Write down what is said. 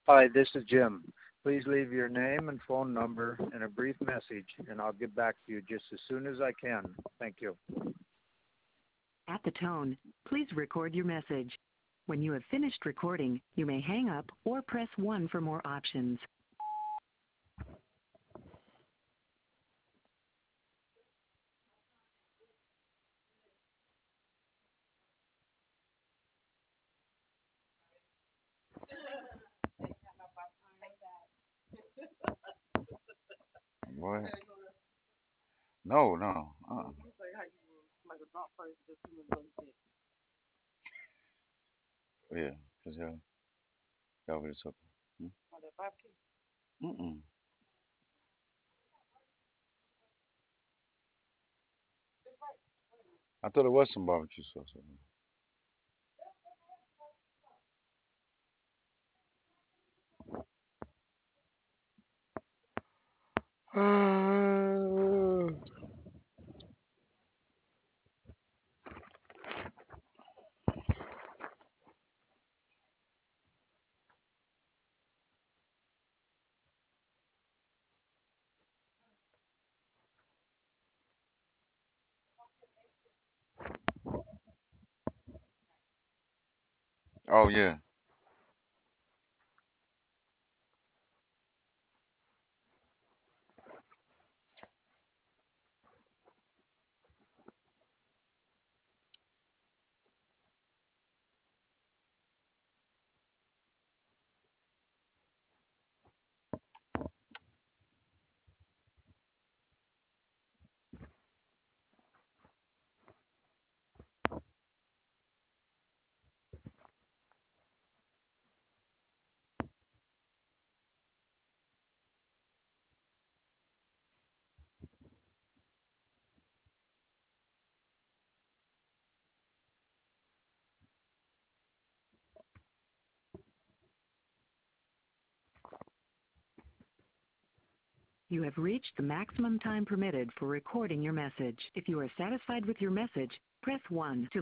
Hi, this is Jim. Please leave your name and phone number and a brief message, and I'll get back to you just as soon as I can. Thank you. At the tone, please record your message. When you have finished recording, you may hang up or press 1 for more options. What? No, no. Yeah, cause y'all was up. Hmm? Mm-mm. I thought it was some barbecue sauce. Oh yeah. You have reached the maximum time permitted for recording your message. If you are satisfied with your message, press 1 to